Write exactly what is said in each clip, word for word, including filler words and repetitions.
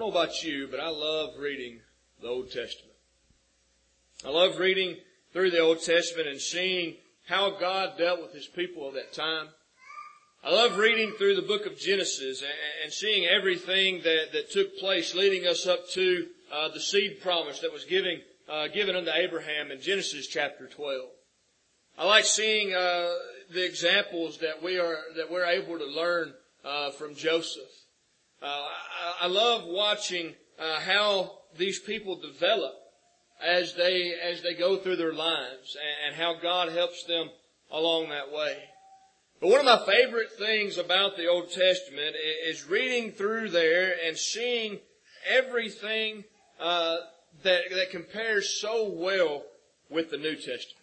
know about you, but I love reading the Old Testament. I love reading through the Old Testament and seeing how God dealt with His people of that time. I love reading through the book of Genesis and seeing everything that, that took place leading us up to uh, the seed promise that was giving, uh, given unto Abraham in Genesis chapter twelve. I like seeing uh, the examples that we are that we're able to learn uh, from Joseph. Uh, I, I love watching uh, how these people develop as they as they go through their lives, and, and how God helps them along that way. But one of my favorite things about the Old Testament is reading through there and seeing everything uh, that that compares so well with the New Testament.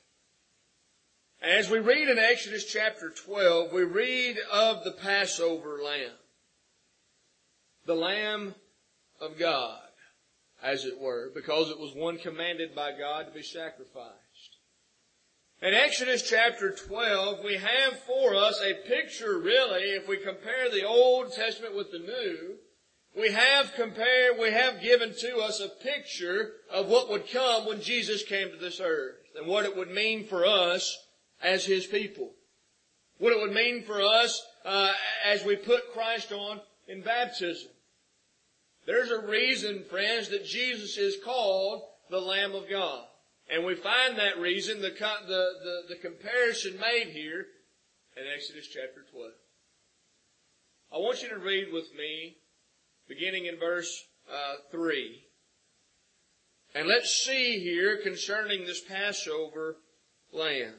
As we read in Exodus chapter twelve, we read of the Passover lamb. The Lamb of God, as it were, because it was one commanded by God to be sacrificed. In Exodus chapter twelve, we have for us a picture, really, if we compare the Old Testament with the New, we have compared, we have given to us a picture of what would come when Jesus came to this earth, and what it would mean for us as His people. What it would mean for us uh, as we put Christ on in baptism. There's a reason, friends, that Jesus is called the Lamb of God. And we find that reason, the, the, the, the comparison made here in Exodus chapter twelve. I want you to read with me, beginning in verse uh, three. And let's see here concerning this Passover lamb.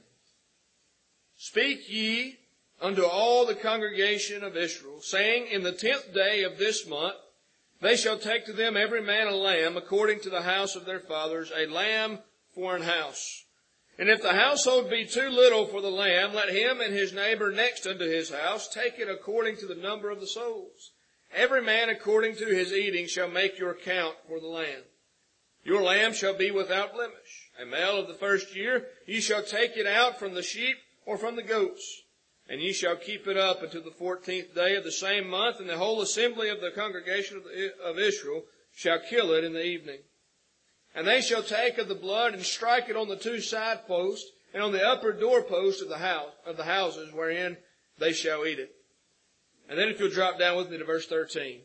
Speak ye unto all the congregation of Israel, saying, in the tenth day of this month, they shall take to them every man a lamb, according to the house of their fathers, a lamb for an house. And if the household be too little for the lamb, let him and his neighbor next unto his house take it according to the number of the souls. Every man according to his eating shall make your count for the lamb. Your lamb shall be without blemish. A male of the first year, ye shall take it out from the sheep or from the goats. And ye shall keep it up until the fourteenth day of the same month, and the whole assembly of the congregation of, the, of Israel shall kill it in the evening. And they shall take of the blood and strike it on the two side posts and on the upper doorpost of the house of the houses wherein they shall eat it. And then if you'll drop down with me to verse thirteen.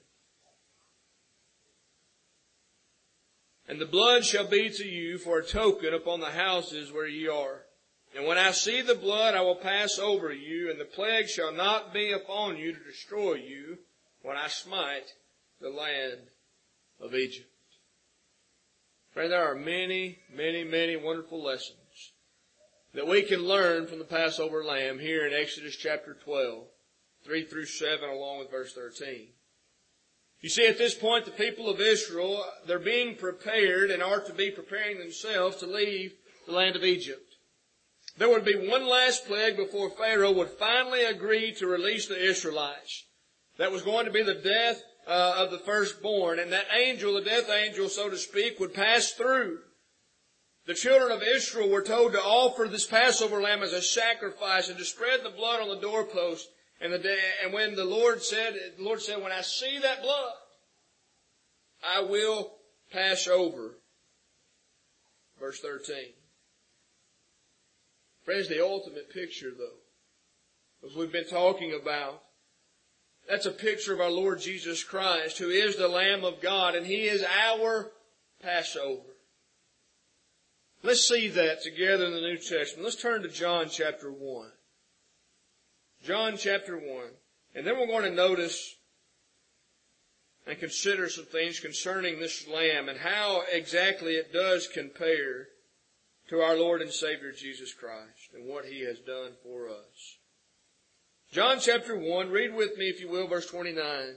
And the blood shall be to you for a token upon the houses where ye are. And when I see the blood, I will pass over you, and the plague shall not be upon you to destroy you when I smite the land of Egypt. Friend, there are many, many, many wonderful lessons that we can learn from the Passover lamb here in Exodus chapter twelve, three through seven, along with verse thirteen. You see, at this point, the people of Israel, they're being prepared and are to be preparing themselves to leave the land of Egypt. There would be one last plague before Pharaoh would finally agree to release the Israelites. That was going to be the death uh, of the firstborn. And that angel, the death angel, so to speak, would pass through. The children of Israel were told to offer this Passover lamb as a sacrifice and to spread the blood on the doorpost. And, the day, and when the Lord said, the Lord said, when I see that blood, I will pass over. Verse thirteen. Friends, the ultimate picture, though, as we've been talking about, that's a picture of our Lord Jesus Christ, who is the Lamb of God, and He is our Passover. Let's see that together in the New Testament. Let's turn to John chapter one. John chapter one. And then we're going to notice and consider some things concerning this lamb and how exactly it does compare to our Lord and Savior Jesus Christ and what He has done for us. John chapter one, read with me if you will, verse twenty-nine.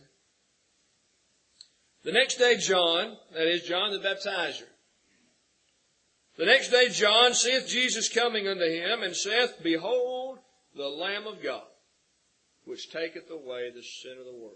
The next day John, that is John the baptizer, the next day John seeth Jesus coming unto him, and saith, Behold the Lamb of God, which taketh away the sin of the world.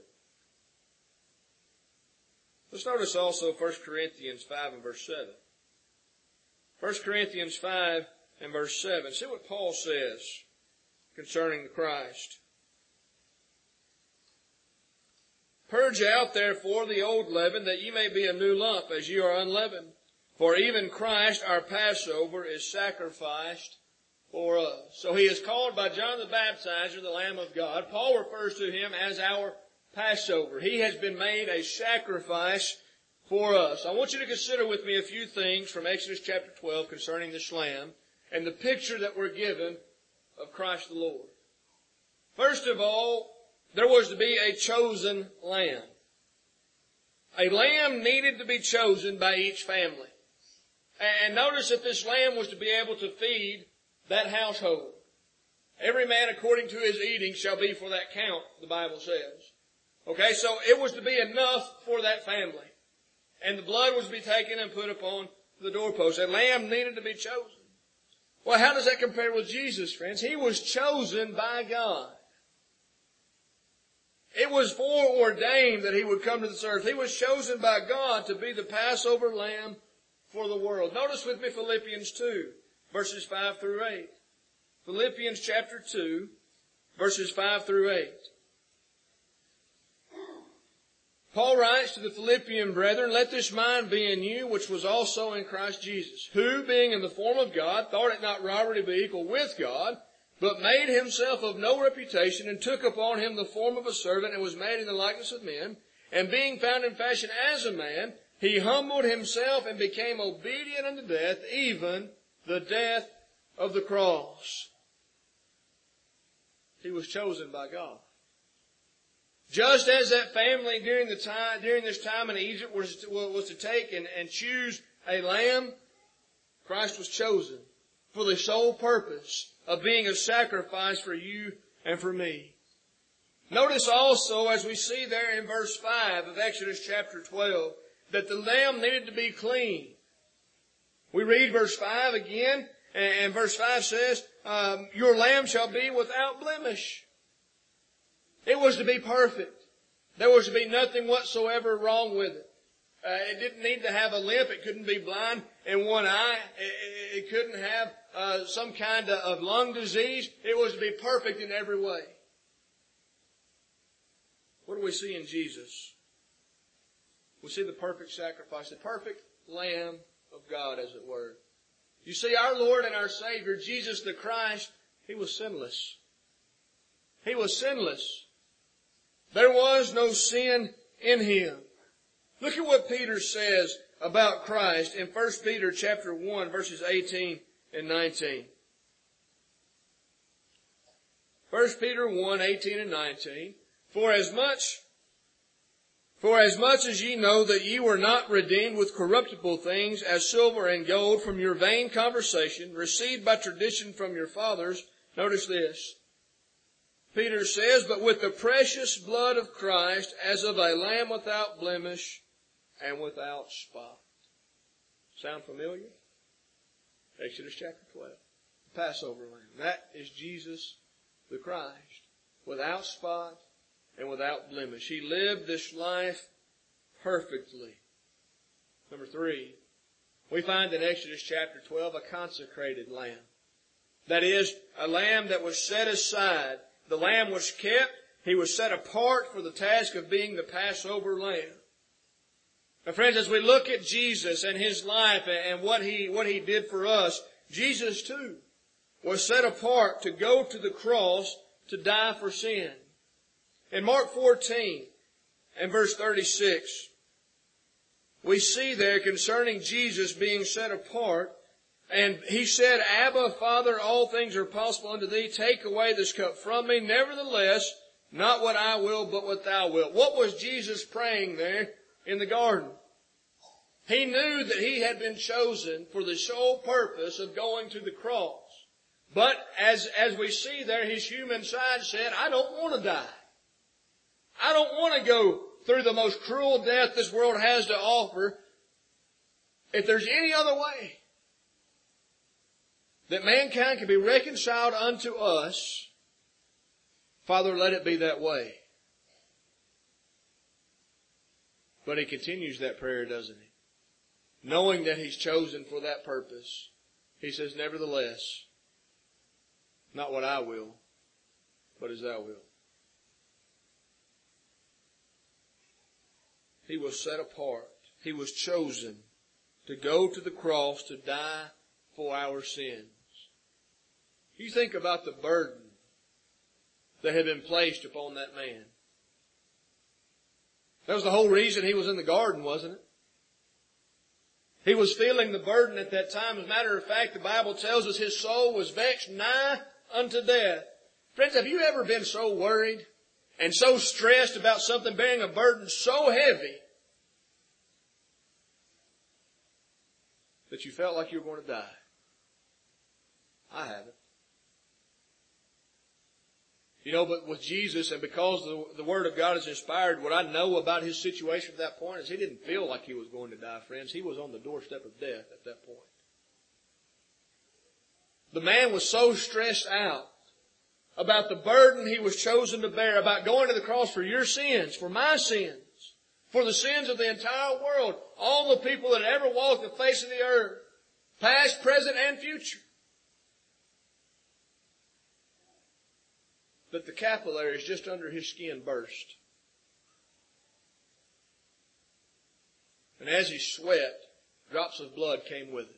Let's notice also First Corinthians five and verse seven. First Corinthians five and verse seven. See what Paul says concerning Christ. Purge out therefore the old leaven, that ye may be a new lump, as ye are unleavened. For even Christ our Passover is sacrificed for us. So he is called by John the Baptizer the Lamb of God. Paul refers to him as our Passover. He has been made a sacrifice for us. I want you to consider with me a few things from Exodus chapter twelve concerning this lamb and the picture that we're given of Christ the Lord. First of all, there was to be a chosen lamb. A lamb needed to be chosen by each family. And notice that this lamb was to be able to feed that household. Every man according to his eating shall be for that count, the Bible says. Okay, so it was to be enough for that family. And the blood was to be taken and put upon the doorpost. A lamb needed to be chosen. Well, how does that compare with Jesus, friends? He was chosen by God. It was foreordained that he would come to this earth. He was chosen by God to be the Passover lamb for the world. Notice with me Philippians two, verses five through eight. Philippians chapter two, verses five through eight. Paul writes to the Philippian brethren, "Let this mind be in you, which was also in Christ Jesus, who, being in the form of God, thought it not robbery to be equal with God, but made himself of no reputation, and took upon him the form of a servant, and was made in the likeness of men. And being found in fashion as a man, he humbled himself and became obedient unto death, even the death of the cross." He was chosen by God. Just as that family during the time, during this time in Egypt was to, was to take and, and choose a lamb, Christ was chosen for the sole purpose of being a sacrifice for you and for me. Notice also, as we see there in verse five of Exodus chapter twelve, that the lamb needed to be clean. We read verse five again, and verse five says, um, "Your lamb shall be without blemish." It was to be perfect. There was to be nothing whatsoever wrong with it. Uh, it didn't need to have a limp. It couldn't be blind in one eye. It, it couldn't have uh, some kind of lung disease. It was to be perfect in every way. What do we see in Jesus? We see the perfect sacrifice, the perfect Lamb of God, as it were. You see, our Lord and our Savior, Jesus the Christ, He was sinless. He was sinless. There was no sin in Him. Look at what Peter says about Christ in First Peter chapter one, verses eighteen and nineteen. First Peter one, eighteen and nineteen. For as much, for as much as ye know that ye were not redeemed with corruptible things, as silver and gold, from your vain conversation, received by tradition from your fathers. Notice this. Peter says, but with the precious blood of Christ, as of a lamb without blemish and without spot. Sound familiar? Exodus chapter twelve. The Passover lamb. That is Jesus the Christ. Without spot and without blemish. He lived this life perfectly. Number three, we find in Exodus chapter twelve a consecrated lamb. That is, a lamb that was set aside. The lamb was kept. He was set apart for the task of being the Passover lamb. Now friends, as we look at Jesus and His life and what He, what He did for us, Jesus too was set apart to go to the cross to die for sin. In Mark fourteen and verse thirty-six, we see there concerning Jesus being set apart, and He said, Abba, Father, all things are possible unto Thee. Take away this cup from me. Nevertheless, not what I will, but what Thou wilt. What was Jesus praying there in the garden? He knew that He had been chosen for the sole purpose of going to the cross. But as, as we see there, His human side said, I don't want to die. I don't want to go through the most cruel death this world has to offer. If there's any other way that mankind can be reconciled unto us, Father, let it be that way. But He continues that prayer, doesn't He? Knowing that He's chosen for that purpose, He says, nevertheless, not what I will, but as Thou wilt. He was set apart. He was chosen to go to the cross to die for our sins. You think about the burden that had been placed upon that man. That was the whole reason he was in the garden, wasn't it? He was feeling the burden at that time. As a matter of fact, the Bible tells us his soul was vexed nigh unto death. Friends, have you ever been so worried and so stressed about something, bearing a burden so heavy that you felt like you were going to die? I haven't. You know, but with Jesus, and because the, the Word of God is inspired, what I know about his situation at that point is he didn't feel like he was going to die, friends. He was on the doorstep of death at that point. The man was so stressed out about the burden he was chosen to bear, about going to the cross for your sins, for my sins, for the sins of the entire world, all the people that ever walked the face of the earth, past, present, and future. That the capillaries just under his skin burst. And as he sweat, drops of blood came with it.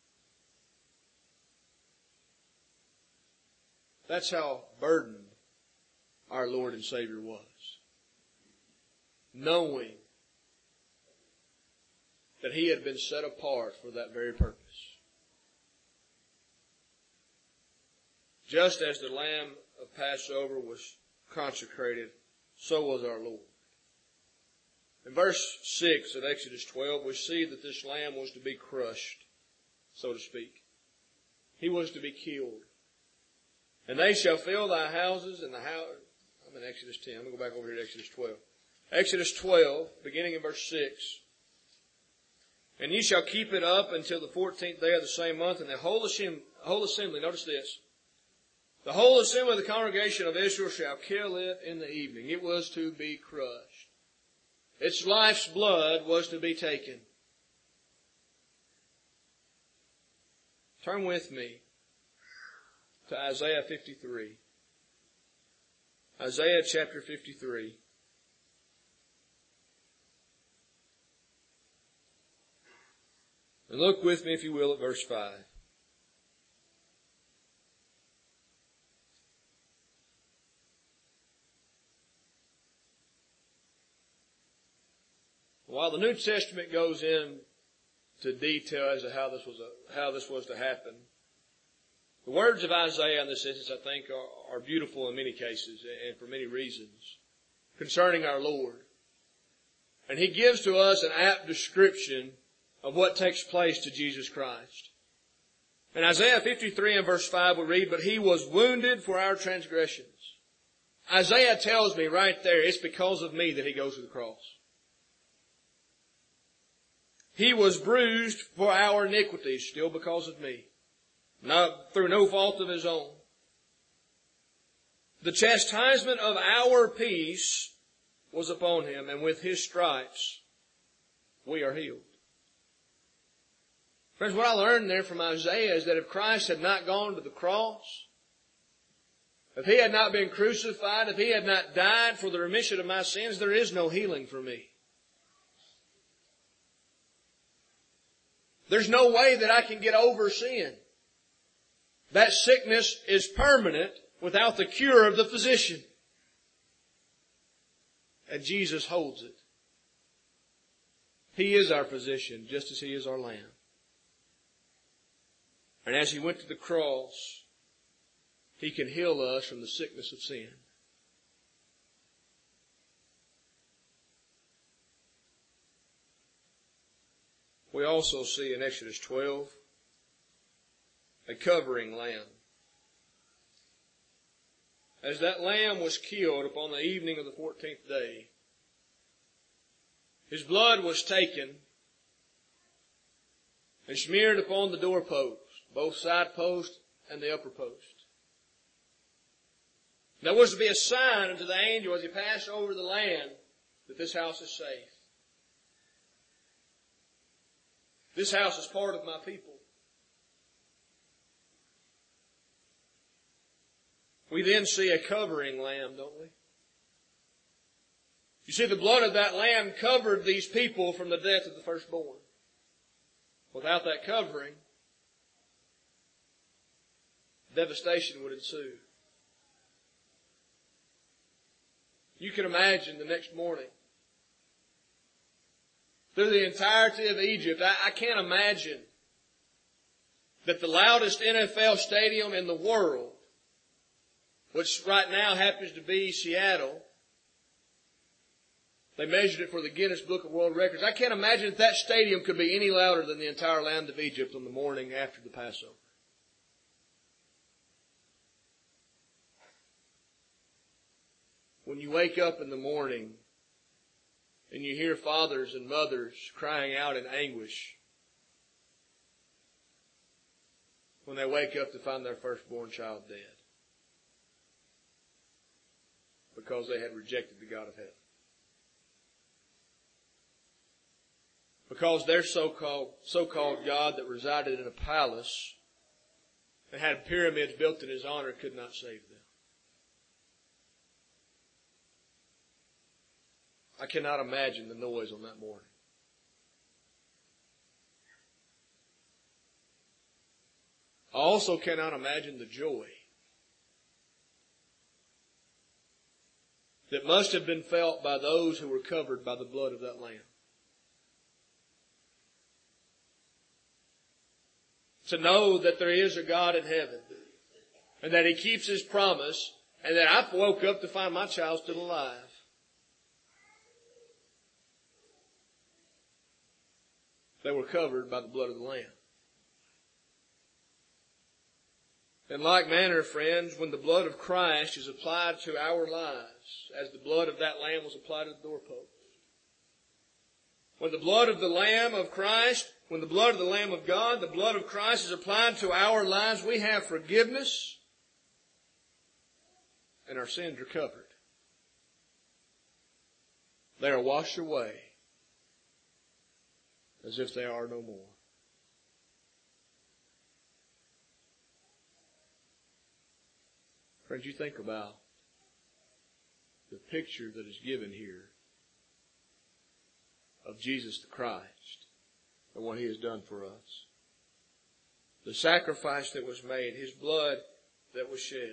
That's how burdened our Lord and Savior was. Knowing that he had been set apart for that very purpose. Just as the Lamb of Passover was consecrated, so was our Lord. In verse six of Exodus twelve, we see that this lamb was to be crushed, so to speak. He was to be killed. And they shall fill thy houses and the house. I'm in Exodus ten. I'm going to go back over here to Exodus twelve. Exodus twelve, beginning in verse six. And ye shall keep it up until the fourteenth day of the same month, and the whole assembly, whole assembly, notice this, the whole assembly of the congregation of Israel shall kill it in the evening. It was to be crushed. Its life's blood was to be taken. Turn with me to Isaiah fifty-three. Isaiah chapter fifty-three. And look with me, if you will, at verse five. While the New Testament goes into detail as to how this was a, how this was to happen, the words of Isaiah in this instance, I think, are, are beautiful in many cases and for many reasons concerning our Lord. And he gives to us an apt description of what takes place to Jesus Christ. In Isaiah fifty-three and verse five we read, but he was wounded for our transgressions. Isaiah tells me right there, it's because of me that he goes to the cross. He was bruised for our iniquities, still because of me. Not through no fault of his own. The chastisement of our peace was upon him, and with his stripes we are healed. Friends, what I learned there from Isaiah is that if Christ had not gone to the cross, if he had not been crucified, if he had not died for the remission of my sins, there is no healing for me. There's no way that I can get over sin. That sickness is permanent without the cure of the physician. And Jesus holds it. He is our physician, just as he is our lamb. And as he went to the cross, he can heal us from the sickness of sin. We also see in Exodus twelve a covering lamb. As that lamb was killed upon the evening of the fourteenth day, his blood was taken and smeared upon the doorpost, both side post and the upper post. There was to be a sign unto the angel as he passed over the land that this house is safe. This house is part of my people. We then see a covering lamb, don't we? You see, the blood of that lamb covered these people from the death of the firstborn. Without that covering, devastation would ensue. You can imagine the next morning, through the entirety of Egypt, I, I can't imagine that the loudest N F L stadium in the world, which right now happens to be Seattle, they measured it for the Guinness Book of World Records. I can't imagine that that stadium could be any louder than the entire land of Egypt on the morning after the Passover. When you wake up in the morning and you hear fathers and mothers crying out in anguish when they wake up to find their firstborn child dead because they had rejected the God of heaven. Because their so-called, so-called God that resided in a palace and had pyramids built in His honor could not save them. I cannot imagine the noise on that morning. I also cannot imagine the joy that must have been felt by those who were covered by the blood of that lamb. To know that there is a God in heaven and that He keeps His promise and that I woke up to find my child still alive. They were covered by the blood of the Lamb. In like manner, friends, when the blood of Christ is applied to our lives, as the blood of that Lamb was applied to the doorpost, when the blood of the Lamb of Christ, when the blood of the Lamb of God, the blood of Christ is applied to our lives, we have forgiveness and our sins are covered. They are washed away as if they are no more. Friends, you think about the picture that is given here of Jesus the Christ and what He has done for us. The sacrifice that was made, His blood that was shed.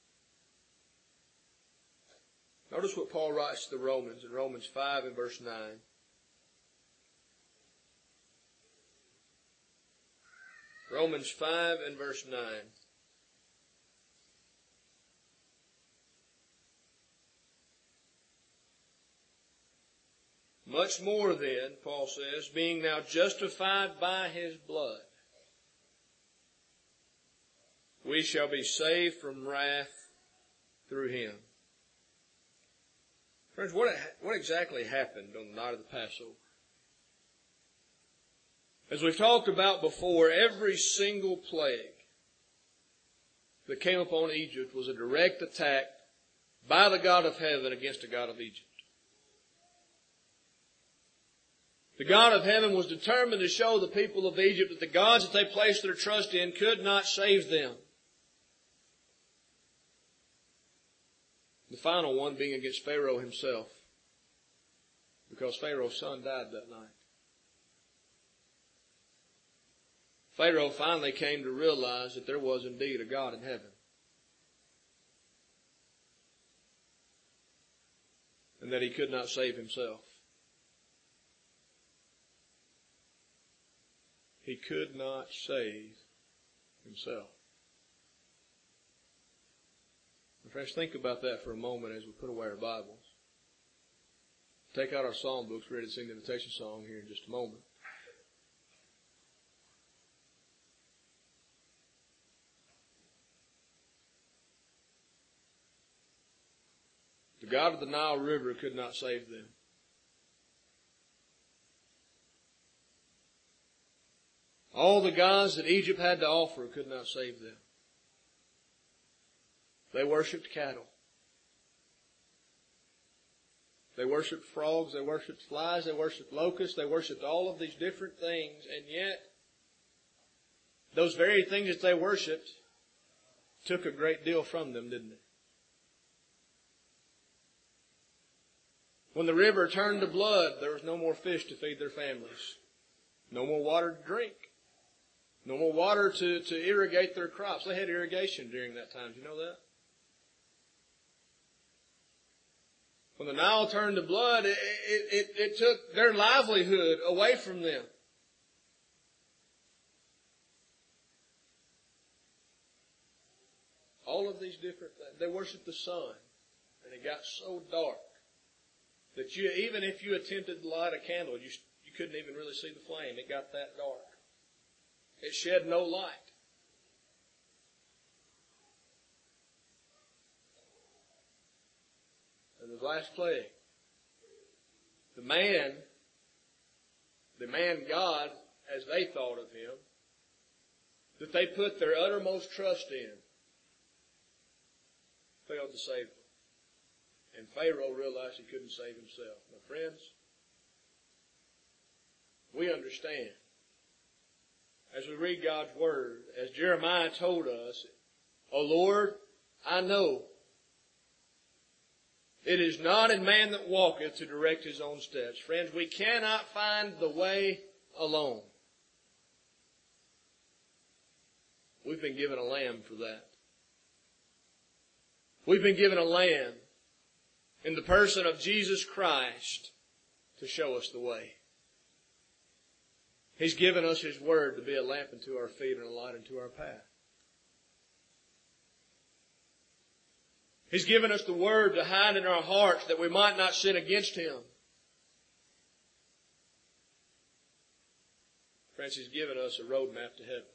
Notice what Paul writes to the Romans in Romans five and verse nine. Romans five and verse nine. Much more then, Paul says, being now justified by His blood, we shall be saved from wrath through Him. Friends, what, what exactly happened on the night of the Passover? As we've talked about before, every single plague that came upon Egypt was a direct attack by the God of heaven against the God of Egypt. The God of heaven was determined to show the people of Egypt that the gods that they placed their trust in could not save them. The final one being against Pharaoh himself, because Pharaoh's son died that night. Pharaoh finally came to realize that there was indeed a God in heaven. And that he could not save himself. He could not save himself. And friends, think about that for a moment as we put away our Bibles. Take out our psalm books, ready to sing the invitation song here in just a moment. The God of the Nile River could not save them. All the gods that Egypt had to offer could not save them. They worshipped cattle. They worshipped frogs. They worshipped flies. They worshipped locusts. They worshipped all of these different things. And yet, those very things that they worshipped took a great deal from them, didn't it? When the river turned to blood, there was no more fish to feed their families. No more water to drink. No more water to, to irrigate their crops. They had irrigation during that time. Do you know that? When the Nile turned to blood, it, it, it, it took their livelihood away from them. All of these different things. They worshiped the sun. And it got so dark that you, even if you attempted to light a candle, you, you couldn't even really see the flame. It got that dark. It shed no light. And the last plague, the man, the man God, as they thought of him, that they put their uttermost trust in, failed to save them. And Pharaoh realized he couldn't save himself. My friends, we understand, as we read God's Word, as Jeremiah told us, O Lord, I know it is not in man that walketh to direct his own steps. Friends, we cannot find the way alone. We've been given a lamb for that. We've been given a lamb in the person of Jesus Christ to show us the way. He's given us His Word to be a lamp unto our feet and a light unto our path. He's given us the Word to hide in our hearts that we might not sin against Him. Friends, He's given us a roadmap to heaven.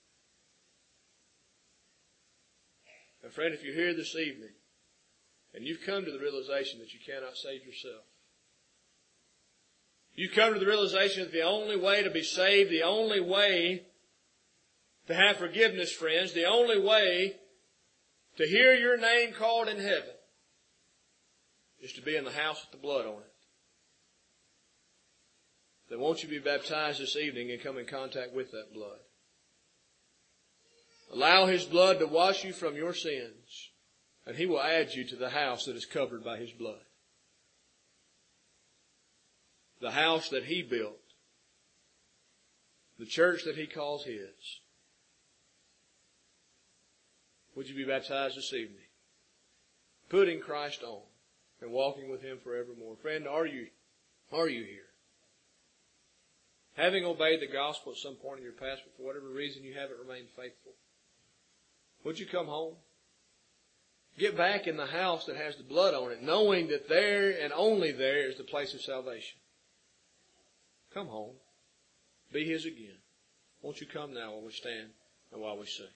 And friend, if you're here this evening and you've come to the realization that you cannot save yourself, you've come to the realization that the only way to be saved, the only way to have forgiveness, friends, the only way to hear your name called in heaven is to be in the house with the blood on it. Then won't you be baptized this evening and come in contact with that blood? Allow His blood to wash you from your sins, and He will add you to the house that is covered by His blood. The house that He built. The church that He calls His. Would you be baptized this evening? Putting Christ on and walking with Him forevermore. Friend, are you, are you here? Having obeyed the gospel at some point in your past, but for whatever reason you haven't remained faithful, would you come home? Get back in the house that has the blood on it, knowing that there and only there is the place of salvation. Come home. Be His again. Won't you come now while we stand and while we sing?